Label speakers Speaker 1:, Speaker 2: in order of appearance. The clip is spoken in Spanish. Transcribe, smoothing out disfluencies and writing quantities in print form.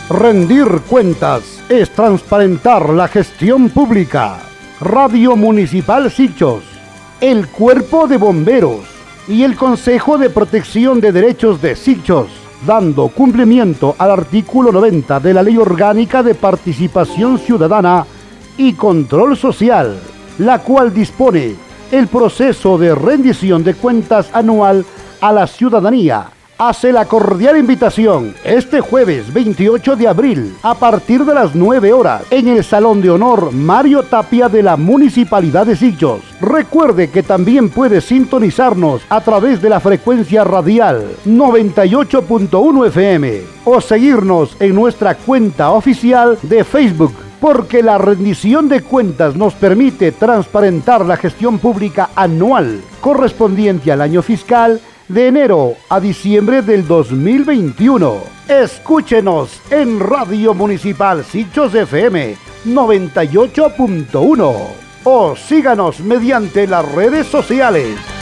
Speaker 1: Rendir cuentas es transparentar la gestión pública. Radio Municipal Sichos, el Cuerpo de Bomberos y el Consejo de Protección de Derechos de Sichos, dando cumplimiento al artículo 90 de la Ley Orgánica de Participación Ciudadana y Control Social, la cual dispone el proceso de rendición de cuentas anual a la ciudadanía. Hace la cordial invitación este jueves 28 de abril a partir de las 9 horas en el Salón de Honor Mario Tapia de la Municipalidad de Sichos. Recuerde que también puede sintonizarnos a través de la frecuencia radial 98.1 FM o seguirnos en nuestra cuenta oficial de Facebook, porque la rendición de cuentas nos permite transparentar la gestión pública anual correspondiente al año fiscal de enero a diciembre del 2021. Escúchenos en Radio Municipal Sichos FM 98.1 o síganos mediante las redes sociales.